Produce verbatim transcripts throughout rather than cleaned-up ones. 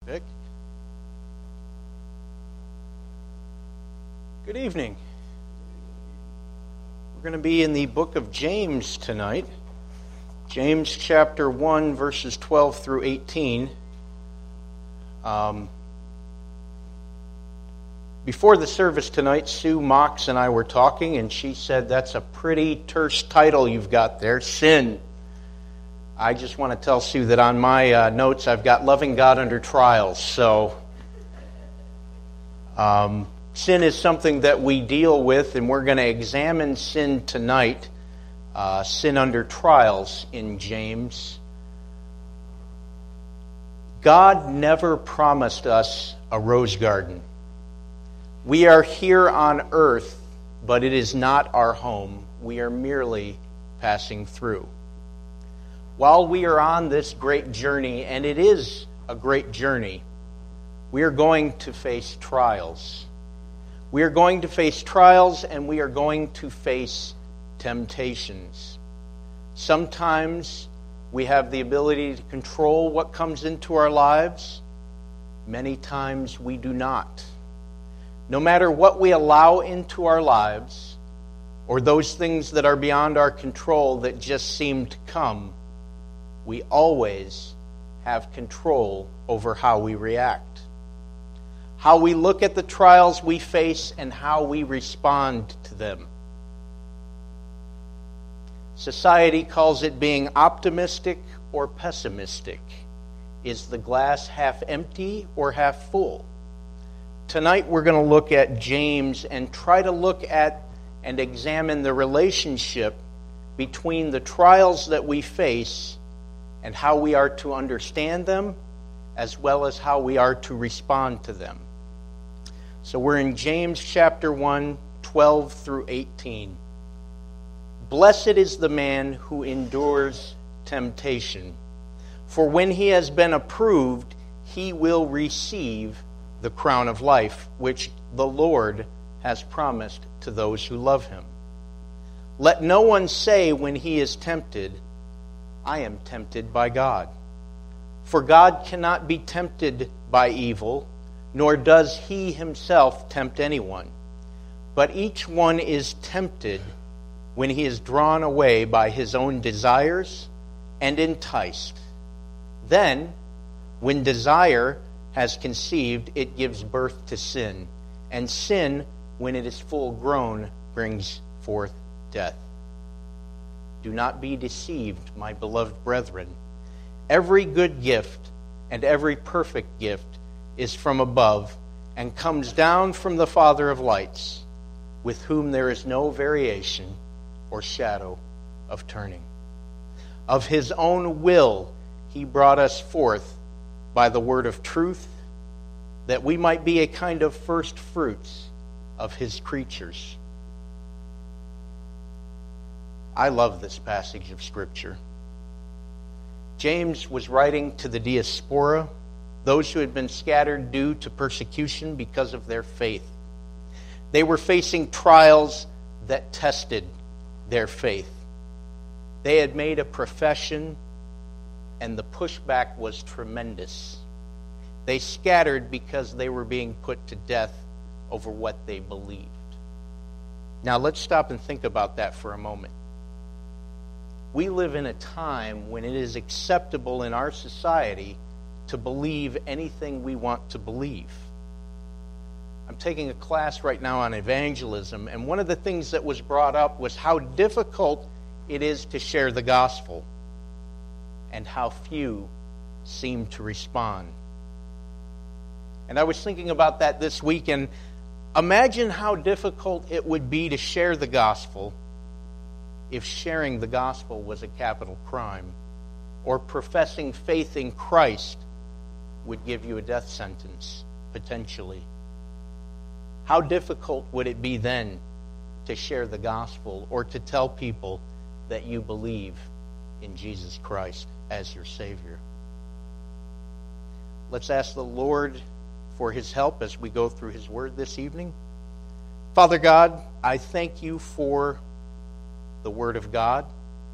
pick. Good evening. We're going to be in the book of James tonight. James chapter one, verses twelve through eighteen. Um, before the service tonight, Sue Mox and I were talking, and she said, that's a pretty terse title you've got there, Sin. I just want to tell Sue that on my uh, notes I've got Loving God Under Trials. So um, sin is something that we deal with, and we're going to examine sin tonight. Uh, sin under trials in James. God never promised us a rose garden. We are here on earth, but it is not our home. We are merely passing through. While we are on this great journey, and it is a great journey, we are going to face trials. We are going to face trials, and we are going to face temptations. Sometimes we have the ability to control what comes into our lives. Many times we do not. No matter what we allow into our lives, or those things that are beyond our control that just seem to come, we always have control over how we react, how we look at the trials we face, and how we respond to them. Society calls it being optimistic or pessimistic. Is the glass half empty or half full? Tonight we're going to look at James and try to look at and examine the relationship between the trials that we face and how we are to understand them, as well as how we are to respond to them. So we're in James chapter one, twelve through eighteen. Blessed is the man who endures temptation, for when he has been approved, he will receive the crown of life, which the Lord has promised to those who love him. Let no one say when he is tempted, I am tempted by God. For God cannot be tempted by evil, nor does he himself tempt anyone. But each one is tempted when he is drawn away by his own desires and enticed. Then, when desire has conceived, it gives birth to sin. And sin, when it is full grown, brings forth death. Do not be deceived, my beloved brethren. Every good gift and every perfect gift is from above and comes down from the Father of lights, with whom there is no variation or shadow of turning. Of his own will he brought us forth by the word of truth, that we might be a kind of first fruits of his creatures. I love this passage of Scripture. James was writing to the diaspora, those who had been scattered due to persecution because of their faith. They were facing trials that tested their faith. They had made a profession, and the pushback was tremendous. They scattered because they were being put to death over what they believed. Now let's stop and think about that for a moment. We live in a time when it is acceptable in our society to believe anything we want to believe. I'm taking a class right now on evangelism, and one of the things that was brought up was how difficult it is to share the gospel and how few seem to respond. And I was thinking about that this week, and imagine how difficult it would be to share the gospel if sharing the gospel was a capital crime, or professing faith in Christ would give you a death sentence, potentially. How difficult would it be then to share the gospel or to tell people that you believe in Jesus Christ as your Savior? Let's ask the Lord for his help as we go through his word this evening. Father God, I thank you for the Word of God.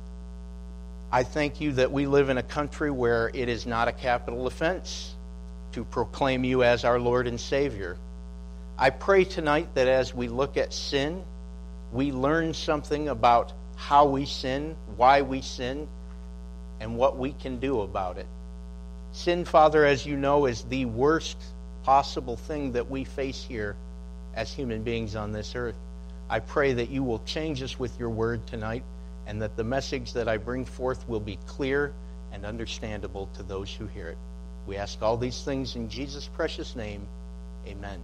I thank you that we live in a country where it is not a capital offense to proclaim you as our Lord and Savior. I pray tonight that as we look at sin, we learn something about how we sin, why we sin, and what we can do about it. Sin, Father, as you know, is the worst possible thing that we face here as human beings on this earth. I pray that you will change us with your word tonight, and that the message that I bring forth will be clear and understandable to those who hear it. We ask all these things in Jesus' precious name. Amen.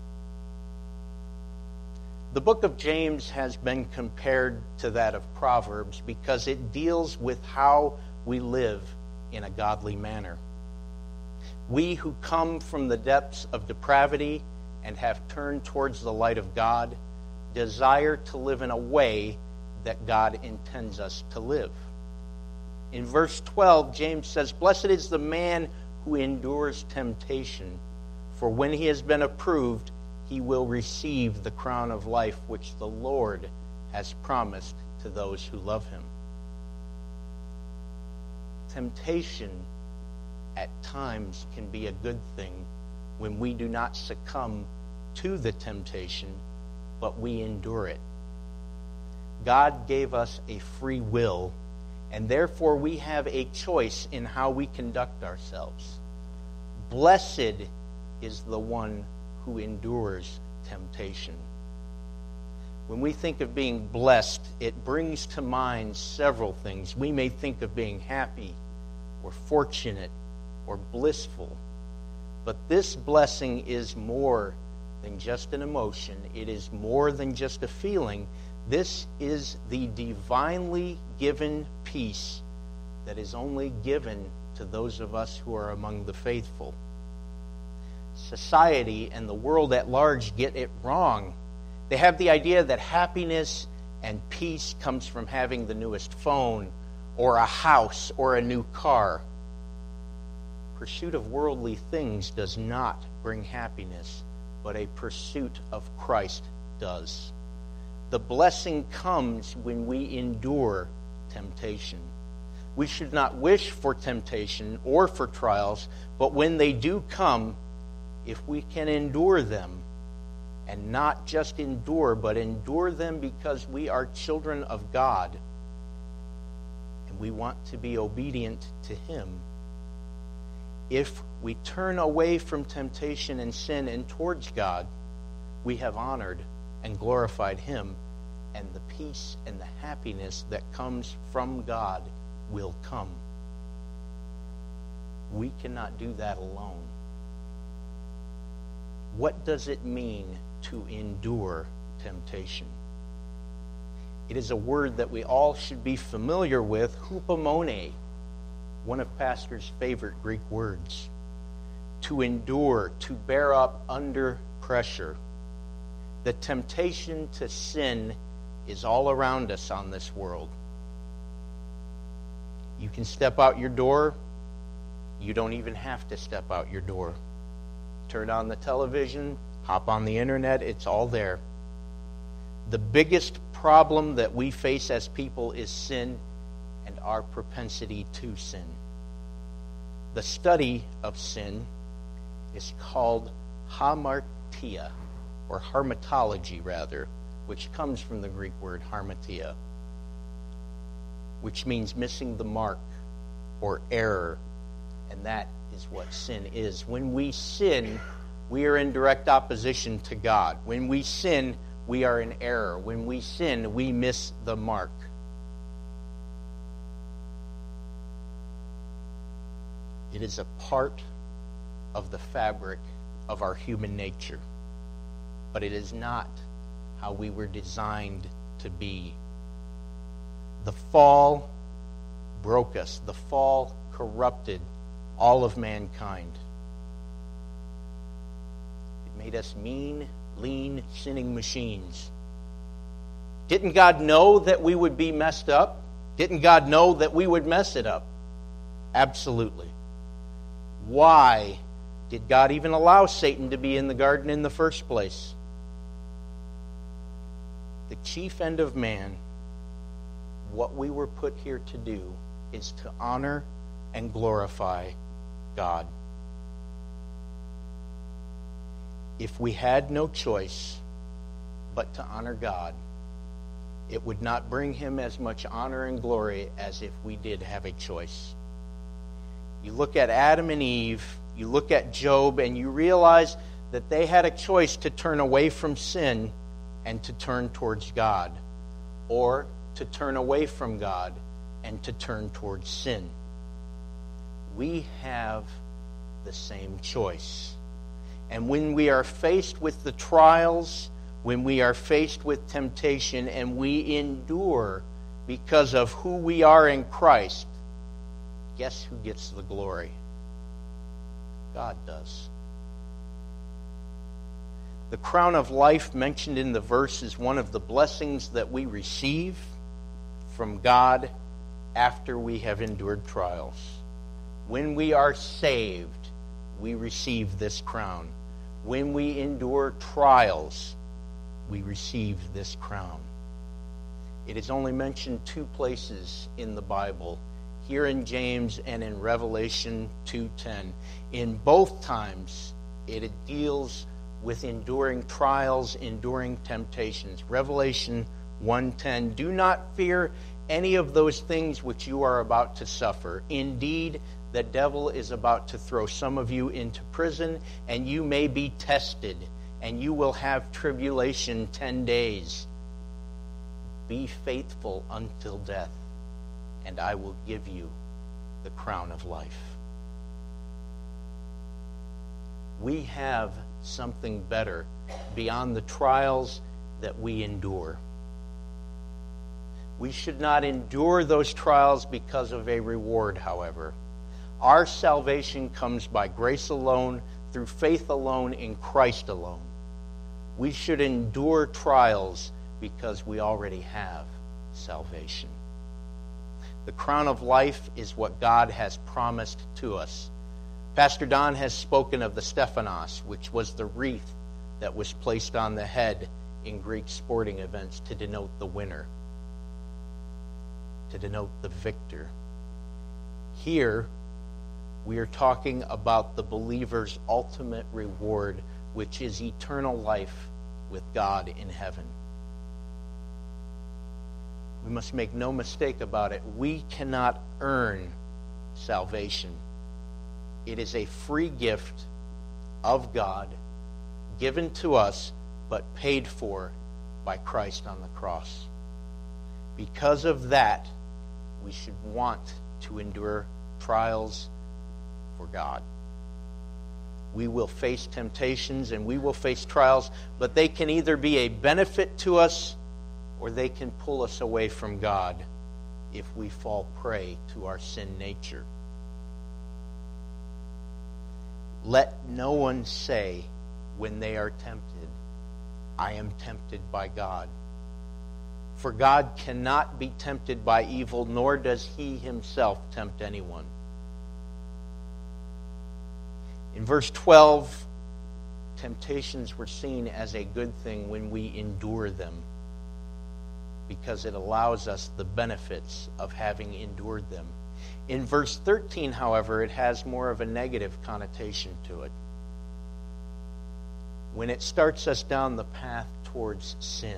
The book of James has been compared to that of Proverbs because it deals with how we live in a godly manner. We who come from the depths of depravity and have turned towards the light of God desire to live in a way that God intends us to live. In verse twelve, James says, "Blessed is the man who endures temptation, for when he has been approved, he will receive the crown of life which the Lord has promised to those who love him." Temptation at times can be a good thing when we do not succumb to the temptation, but we endure it. God gave us a free will, and therefore we have a choice in how we conduct ourselves. Blessed is the one who endures temptation. When we think of being blessed, it brings to mind several things. We may think of being happy or fortunate or blissful, but this blessing is more than just an emotion. It is more than just a feeling. This is the divinely given peace that is only given to those of us who are among the faithful. Society and the world at large get it wrong. They have the idea that happiness and peace comes from having the newest phone or a house or a new car. Pursuit of worldly things does not bring happiness, but a pursuit of Christ does. The blessing comes when we endure temptation. We should not wish for temptation or for trials, but when they do come, if we can endure them, and not just endure, but endure them because we are children of God, and we want to be obedient to Him, if we turn away from temptation and sin and towards God, we have honored and glorified Him, and the peace and the happiness that comes from God will come. We cannot do that alone. What does it mean to endure temptation? It is a word that we all should be familiar with, hupomone, one of Pastor's favorite Greek words. To endure, to bear up under pressure. The temptation to sin is all around us on this world. You can step out your door. You don't even have to step out your door. Turn on the television, hop on the internet, it's all there. The biggest problem that we face as people is sin and our propensity to sin. The study of sin is called hamartia, or harmatology rather, which comes from the Greek word harmatia, which means missing the mark or error, and that is what sin is. When we sin, we are in direct opposition to God. When we sin, we are in error. When we sin, we miss the mark. It is a part of the fabric of our human nature, but it is not how we were designed to be. The fall broke us. The fall corrupted all of mankind. It made us mean, lean, sinning machines. Didn't God know that we would be messed up? Didn't God know that we would mess it up? Absolutely. Why did God even allow Satan to be in the garden in the first place? The chief end of man, what we were put here to do, is to honor and glorify God. if we had no choice but to honor God, it would not bring him as much honor and glory as if we did have a choice. You look at Adam and Eve, you look at Job, and you realize that they had a choice to turn away from sin and to turn towards God, or to turn away from God and to turn towards sin. We have the same choice. And when we are faced with the trials, when we are faced with temptation, and we endure because of who we are in Christ, guess who gets the glory? God does. The crown of life mentioned in the verse is one of the blessings that we receive from God after we have endured trials. When we are saved, we receive this crown. When we endure trials, we receive this crown. It is only mentioned two places in the Bible, here in James and in Revelation two ten. In both times, it deals with enduring trials, enduring temptations. Revelation one ten, do not fear any of those things which you are about to suffer. Indeed, the devil is about to throw some of you into prison, and you may be tested, and you will have tribulation ten days. Be faithful until death, and I will give you the crown of life. We have something better beyond the trials that we endure. We should not endure those trials because of a reward, however. Our salvation comes by grace alone, through faith alone, in Christ alone. We should endure trials because we already have salvation. The crown of life is what God has promised to us. Pastor Don has spoken of the Stephanos, which was the wreath that was placed on the head in Greek sporting events to denote the winner, to denote the victor. Here, we are talking about the believer's ultimate reward, which is eternal life with God in heaven. We must make no mistake about it. We cannot earn salvation. It is a free gift of God given to us, but paid for by Christ on the cross. Because of that, we should want to endure trials for God. We will face temptations and we will face trials, but they can either be a benefit to us or they can pull us away from God if we fall prey to our sin nature. Let no one say when they are tempted, I am tempted by God. For God cannot be tempted by evil, nor does he himself tempt anyone. In verse twelve, temptations were seen as a good thing when we endure them, because it allows us the benefits of having endured them. In verse thirteen, however, it has more of a negative connotation to it. When it starts us down the path towards sin,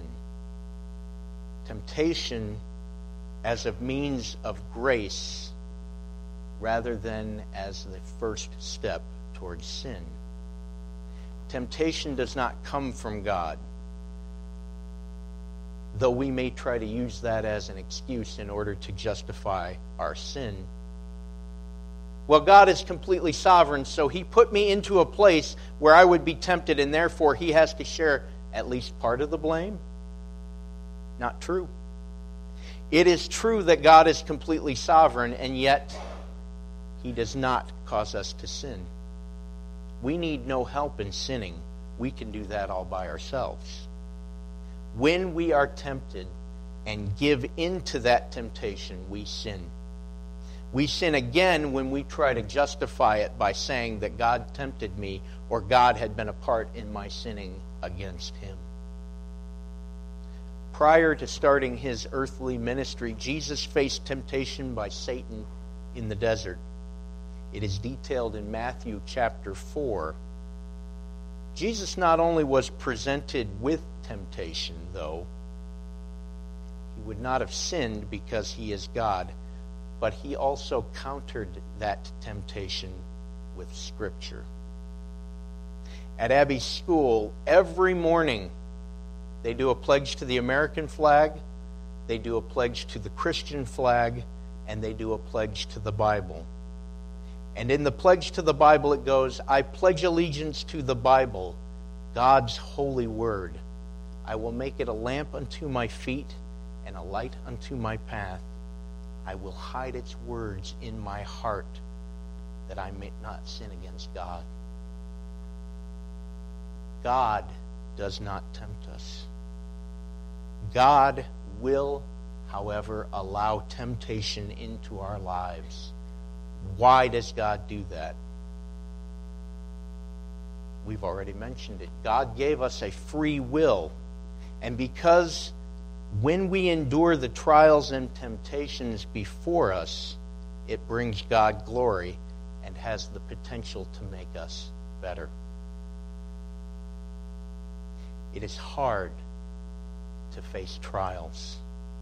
temptation as a means of grace rather than as the first step towards sin. Temptation does not come from God, though we may try to use that as an excuse in order to justify our sin. Well, God is completely sovereign, so he put me into a place where I would be tempted, and therefore he has to share at least part of the blame? Not true. It is true that God is completely sovereign, and yet he does not cause us to sin. We need no help in sinning. We can do that all by ourselves. When we are tempted and give into that temptation, we sin. We sin again when we try to justify it by saying that God tempted me or God had been a part in my sinning against him. Prior to starting his earthly ministry, Jesus faced temptation by Satan in the desert. It is detailed in Matthew chapter four. Jesus not only was presented with temptation, though, he would not have sinned because he is God, but he also countered that temptation with Scripture. At Abby's school, every morning they do a pledge to the American flag, they do a pledge to the Christian flag, and they do a pledge to the Bible. And in the pledge to the Bible it goes, I pledge allegiance to the Bible, God's holy word. I will make it a lamp unto my feet and a light unto my path. I will hide its words in my heart that I may not sin against God. God does not tempt us. God will, however, allow temptation into our lives. Why does God do that? We've already mentioned it. God gave us a free will. And because when we endure the trials and temptations before us, it brings God glory and has the potential to make us better. It is hard to face trials,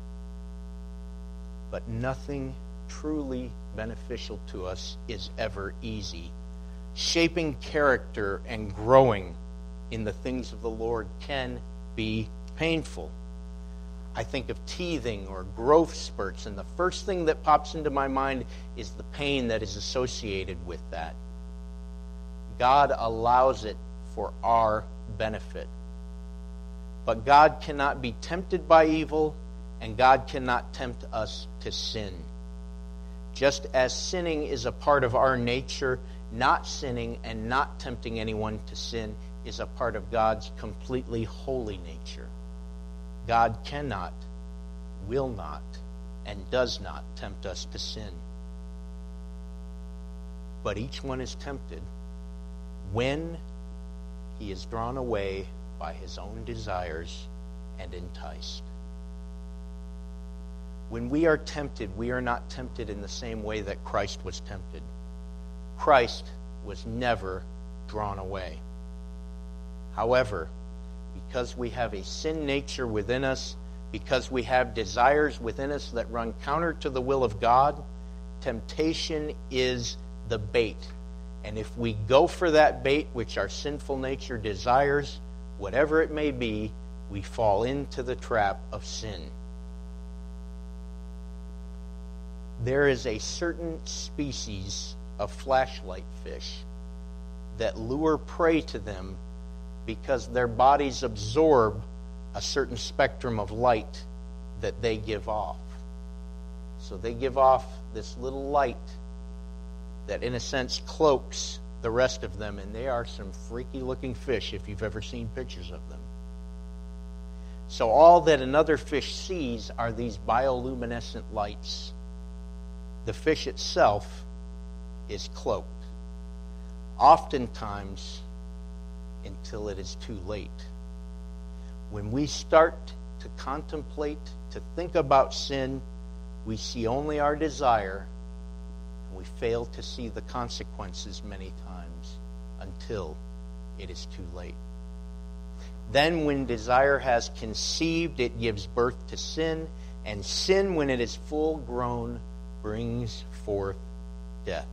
but nothing truly beneficial to us is ever easy. Shaping character and growing in the things of the Lord can be painful. I think of teething or growth spurts, and the first thing that pops into my mind is the pain that is associated with that. God allows it for our benefit. But God cannot be tempted by evil, and God cannot tempt us to sin. Just as sinning is a part of our nature, not sinning and not tempting anyone to sin is a part of God's completely holy nature. God cannot, will not, and does not tempt us to sin. But each one is tempted when he is drawn away by his own desires and enticed. When we are tempted, we are not tempted in the same way that Christ was tempted. Christ was never drawn away. However, because we have a sin nature within us, because we have desires within us that run counter to the will of God, temptation is the bait. And if we go for that bait, which our sinful nature desires, whatever it may be, we fall into the trap of sin. There is a certain species of flashlight fish that lure prey to them because their bodies absorb a certain spectrum of light that they give off. So they give off this little light that in a sense cloaks the rest of them, and they are some freaky looking fish if you've ever seen pictures of them. So all that another fish sees are these bioluminescent lights. The fish itself is cloaked, oftentimes until it is too late. When we start to contemplate, to think about sin, we see only our desire, and we fail to see the consequences many times until it is too late. Then when desire has conceived, it gives birth to sin, and sin, when it is full grown, brings forth death.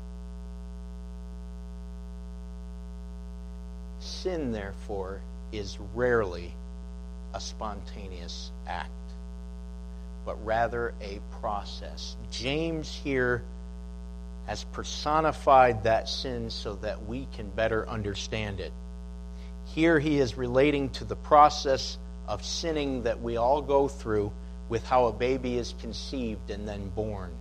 Sin, therefore, is rarely a spontaneous act, but rather a process. James here has personified that sin so that we can better understand it. Here he is relating to the process of sinning that we all go through with how a baby is conceived and then born.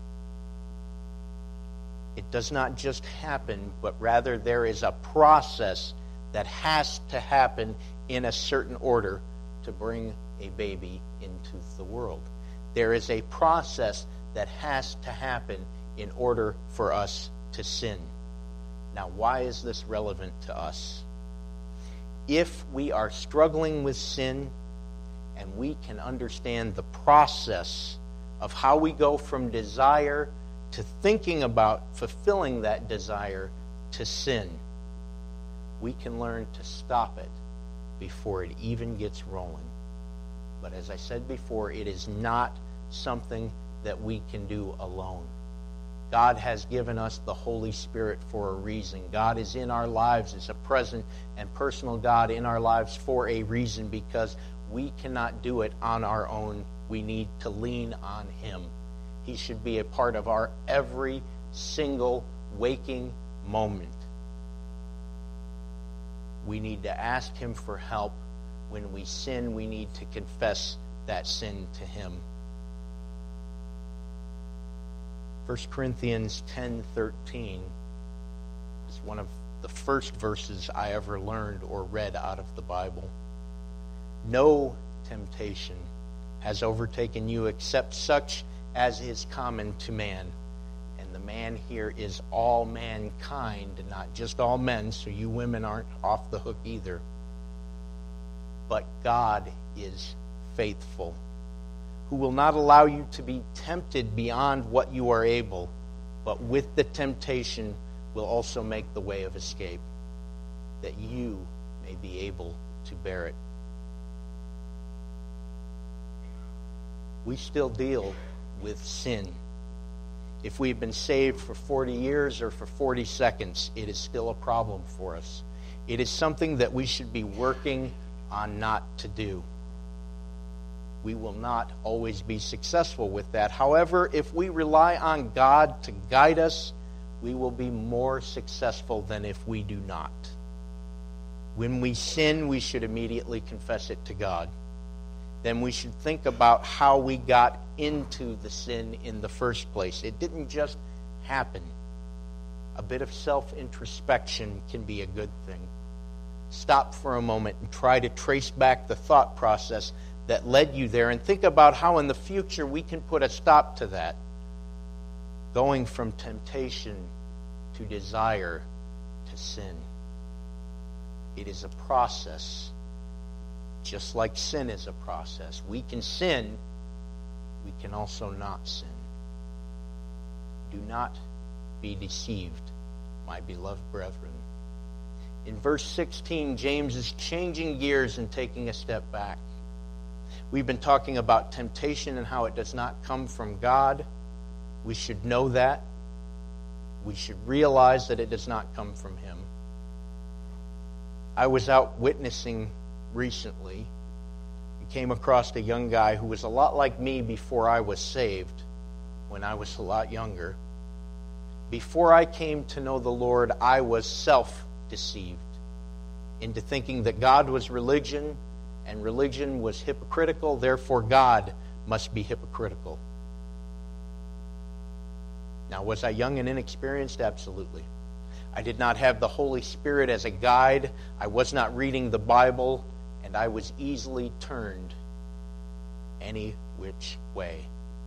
It does not just happen, but rather there is a process that has to happen in a certain order to bring a baby into the world. There is a process that has to happen in order for us to sin. Now, why is this relevant to us? If we are struggling with sin and we can understand the process of how we go from desire to thinking about fulfilling that desire to sin, we can learn to stop it before it even gets rolling. But as I said before, it is not something that we can do alone. God has given us the Holy Spirit for a reason. God is in our lives as a present and personal God in our lives for a reason, because we cannot do it on our own. We need to lean on Him. He should be a part of our every single waking moment. We need to ask Him for help. When we sin, we need to confess that sin to Him. First Corinthians ten thirteen is one of the first verses I ever learned or read out of the Bible. No temptation has overtaken you except such as is common to man. And the man here is all mankind, not just all men, so you women aren't off the hook either. But God is faithful, who will not allow you to be tempted beyond what you are able, but with the temptation will also make the way of escape, that you may be able to bear it. We still deal with sin. If we've been saved for forty years or for forty seconds, it is still a problem for us. It is something that we should be working on not to do. We will not always be successful with that. However, if we rely on God to guide us, we will be more successful than if we do not. When we sin, we should immediately confess it to God. Then we should think about how we got into the sin in the first place. It didn't just happen. A bit of self-introspection can be a good thing. Stop for a moment and try to trace back the thought process that led you there, and think about how in the future we can put a stop to that. Going from temptation to desire to sin. It is a process, just like sin is a process. We can sin, we can also not sin. Do not be deceived, my beloved brethren. In verse sixteen, James is changing gears and taking a step back. We've been talking about temptation and how it does not come from God. We should know that. We should realize that it does not come from Him. I was out witnessing recently. I came across a young guy who was a lot like me before I was saved, when I was a lot younger. Before I came to know the Lord, I was self-deceived into thinking that God was religion, and religion was hypocritical, therefore God must be hypocritical. Now, was I young and inexperienced? Absolutely. I did not have the Holy Spirit as a guide. I was not reading the Bible, and I was easily turned any which way.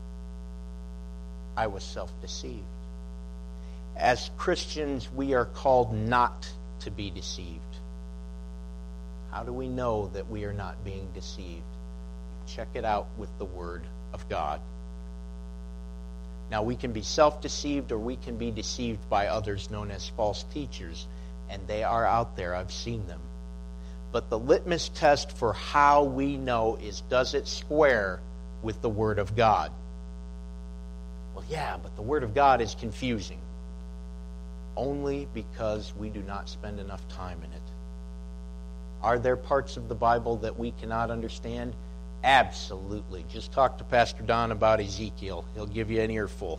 I was self-deceived. As Christians, we are called not to be deceived. How do we know that we are not being deceived? Check it out with the Word of God. Now, we can be self-deceived, or we can be deceived by others known as false teachers, and they are out there. I've seen them. But the litmus test for how we know is, does it square with the Word of God? Well, yeah, but the Word of God is confusing. Only because we do not spend enough time in it. Are there parts of the Bible that we cannot understand? Absolutely. Just talk to Pastor Don about Ezekiel. He'll give you an earful.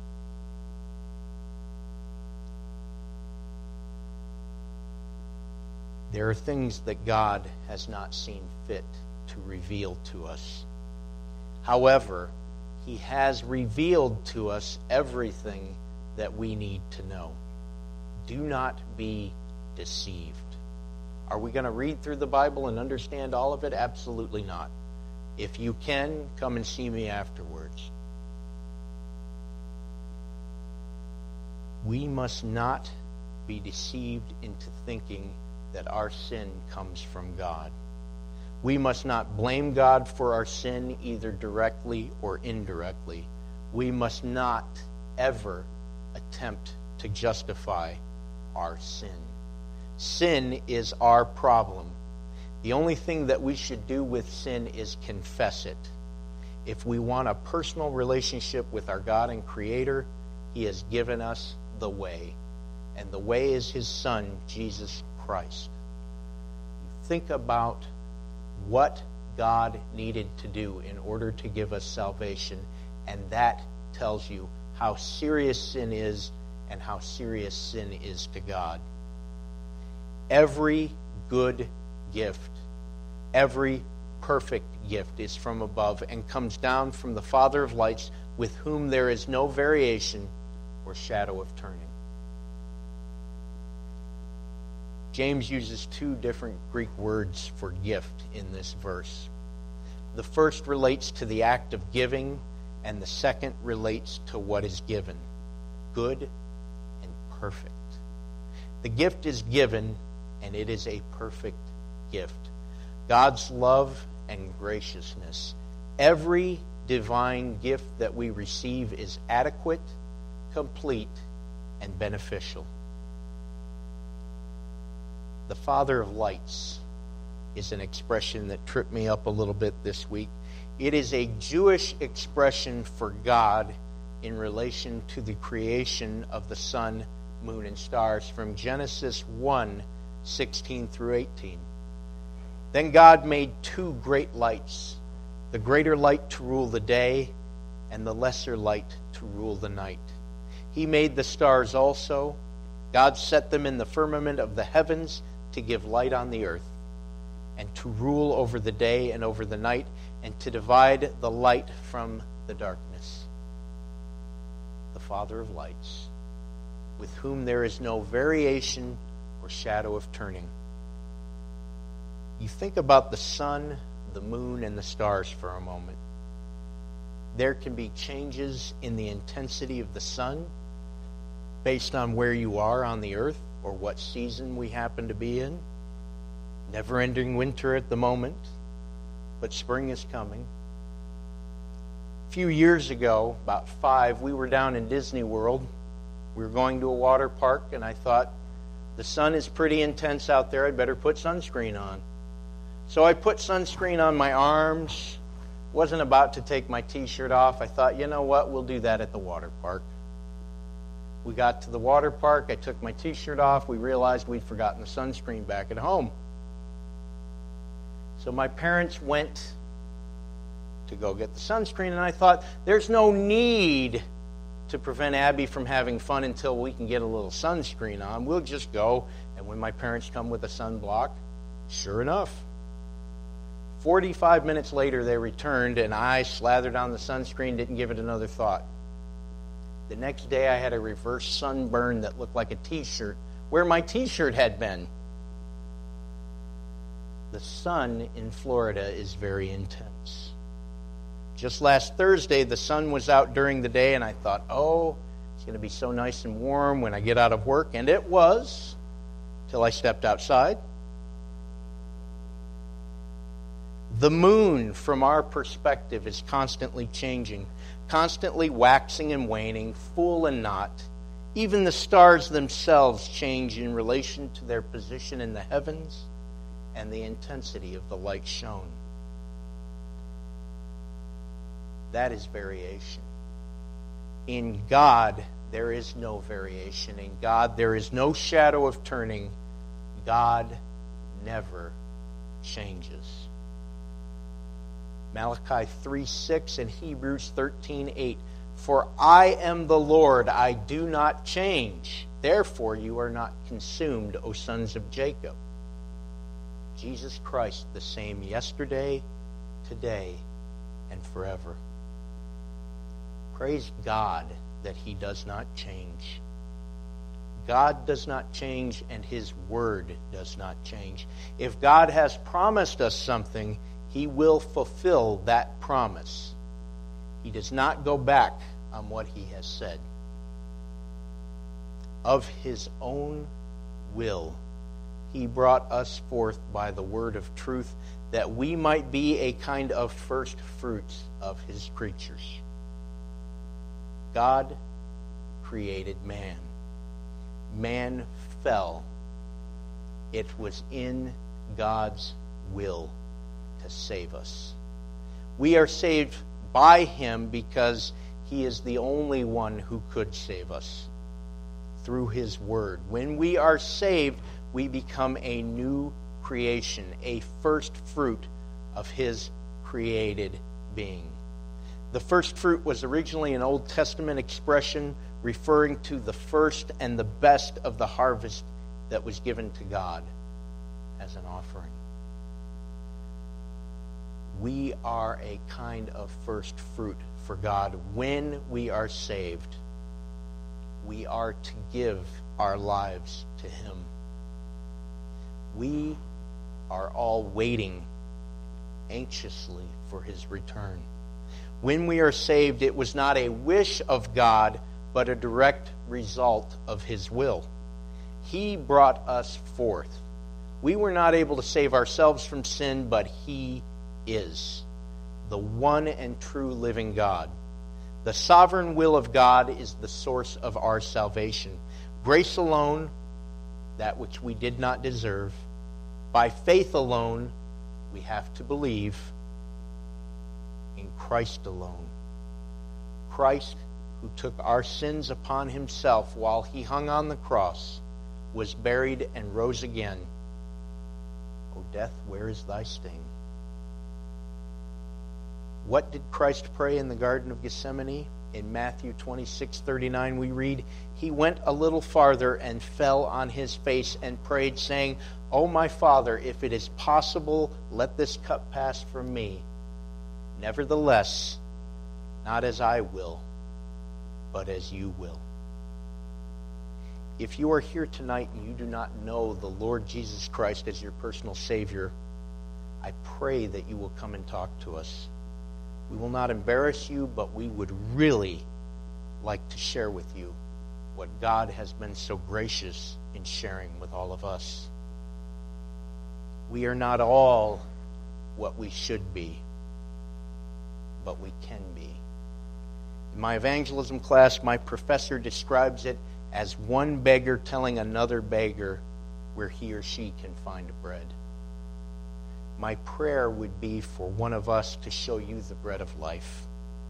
There are things that God has not seen fit to reveal to us. However, He has revealed to us everything that we need to know. Do not be deceived. Are we going to read through the Bible and understand all of it? Absolutely not. If you can, come and see me afterwards. We must not be deceived into thinking that our sin comes from God. We must not blame God for our sin, either directly or indirectly. We must not ever attempt to justify our sin. Sin is our problem. The only thing that we should do with sin is confess it. If we want a personal relationship with our God and Creator, He has given us the way. And the way is His Son, Jesus Christ. Think about what God needed to do in order to give us salvation, and that tells you how serious sin is and how serious sin is to God. Every good gift, every perfect gift is from above and comes down from the Father of lights, with whom there is no variation or shadow of turning. James uses two different Greek words for gift in this verse. The first relates to the act of giving, and the second relates to what is given. Good and perfect. The gift is given, and it is a perfect gift. God's love and graciousness. Every divine gift that we receive is adequate, complete, and beneficial. The Father of lights is an expression that tripped me up a little bit this week. It is a Jewish expression for God in relation to the creation of the sun, moon, and stars from Genesis one, sixteen through eighteen. Then God made two great lights, the greater light to rule the day and the lesser light to rule the night. He made the stars also. God set them in the firmament of the heavens to give light on the earth, and to rule over the day and over the night, and to divide the light from the darkness. The Father of lights, with whom there is no variation or shadow of turning. You think about the sun, the moon, and the stars for a moment. There can be changes in the intensity of the sun based on where you are on the earth or what season we happen to be in. Never-ending winter at the moment, but spring is coming. A few years ago, about five, we were down in Disney World. We were going to a water park, and I thought, the sun is pretty intense out there. I'd better put sunscreen on. So I put sunscreen on my arms. Wasn't about to take my t-shirt off. I thought, you know what, we'll do that at the water park. We got to the water park. I took my t-shirt off. We realized we'd forgotten the sunscreen back at home. So my parents went to go get the sunscreen, and I thought, there's no need to prevent Abby from having fun until we can get a little sunscreen on. We'll just go, and when my parents come with a sunblock, sure enough, forty-five minutes later they returned, and I slathered on the sunscreen, didn't give it another thought. The next day I had a reverse sunburn that looked like a t-shirt where my t-shirt had been. The sun in Florida is very intense. Just last Thursday, the sun was out during the day, and I thought, oh, it's going to be so nice and warm when I get out of work. And it was, till I stepped outside. The moon, from our perspective, is constantly changing, constantly waxing and waning, full and not. Even the stars themselves change in relation to their position in the heavens and the intensity of the light shown. That is variation. In God, there is no variation. In God, there is no shadow of turning. God never changes. Malachi three six and Hebrews thirteen eight. For I am the Lord, I do not change. Therefore you are not consumed, O sons of Jacob. Jesus Christ, the same yesterday, today, and forever. Praise God that He does not change. God does not change, and His Word does not change. If God has promised us something, He will fulfill that promise. He does not go back on what He has said. Of His own will, He brought us forth by the word of truth, that we might be a kind of first fruits of His creatures. God created man. Man fell. It was in God's will to save us. We are saved by Him because He is the only one who could save us through His Word. When we are saved, we become a new creation, a first fruit of His created being. The first fruit was originally an Old Testament expression referring to the first and the best of the harvest that was given to God as an offering. We are a kind of first fruit for God. When we are saved, we are to give our lives to Him. We are all waiting anxiously for His return. When we are saved, it was not a wish of God, but a direct result of His will. He brought us forth. We were not able to save ourselves from sin, but He is the one and true living God. The sovereign will of God is the source of our salvation. Grace alone, that which we did not deserve. By faith alone, we have to believe in Christ alone. Christ, who took our sins upon Himself while He hung on the cross, was buried and rose again. O death, where is thy sting? What did Christ pray in the Garden of Gethsemane? In Matthew twenty-six thirty-nine we read, He went a little farther and fell on His face and prayed, saying, O my Father, if it is possible, let this cup pass from me. Nevertheless, not as I will, but as you will. If you are here tonight and you do not know the Lord Jesus Christ as your personal Savior, I pray that you will come and talk to us. We will not embarrass you, but we would really like to share with you what God has been so gracious in sharing with all of us. We are not all what we should be, but we can be. In my evangelism class, my professor describes it as one beggar telling another beggar where he or she can find bread. My prayer would be for one of us to show you the bread of life.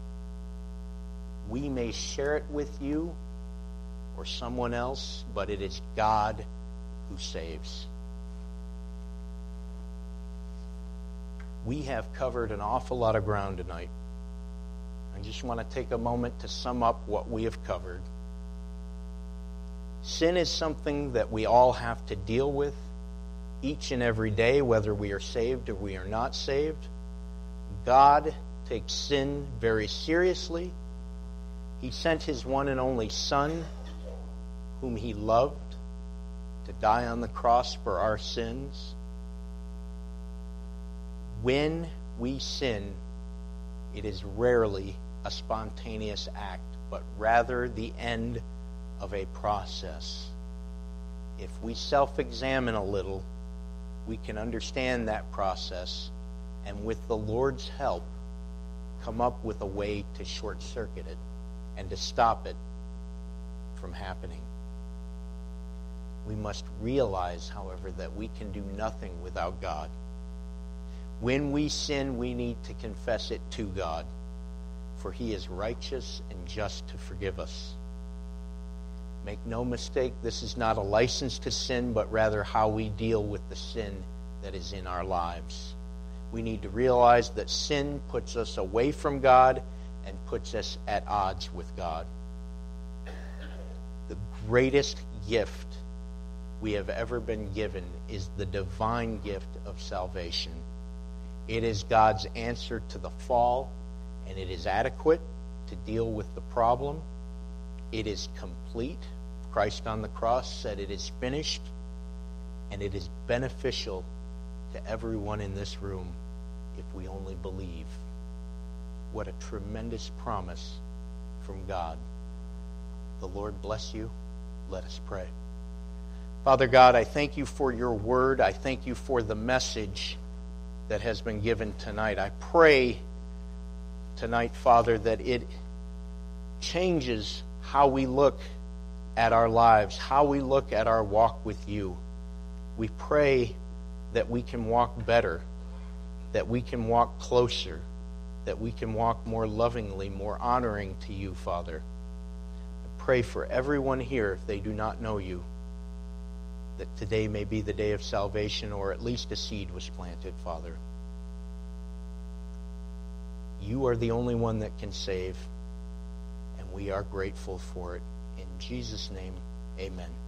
We may share it with you or someone else, but it is God who saves. We have covered an awful lot of ground tonight. I just want to take a moment to sum up what we have covered. Sin is something that we all have to deal with each and every day, whether we are saved or we are not saved. God takes sin very seriously. He sent His one and only Son, whom He loved, to die on the cross for our sins. When we sin, it is rarely a spontaneous act, but rather the end of a process. If we self-examine a little, we can understand that process, and with the Lord's help, come up with a way to short-circuit it and to stop it from happening. We must realize, however, that we can do nothing without God. When we sin, we need to confess it to God, for He is righteous and just to forgive us. Make no mistake, this is not a license to sin, but rather how we deal with the sin that is in our lives. We need to realize that sin puts us away from God and puts us at odds with God. The greatest gift we have ever been given is the divine gift of salvation. It is God's answer to the fall, and it is adequate to deal with the problem. It is complete. Christ on the cross said it is finished, and it is beneficial to everyone in this room if we only believe. What a tremendous promise from God. The Lord bless you. Let us pray. Father God, I thank you for your word. I thank you for the message that has been given tonight. I pray tonight, Father, that it changes how we look at our lives, how we look at our walk with you. We pray that we can walk better, that we can walk closer, that we can walk more lovingly, more honoring to you, Father. I pray for everyone here, if they do not know you, that today may be the day of salvation, or at least a seed was planted, Father. You are the only one that can save, and we are grateful for it. In Jesus' name, amen.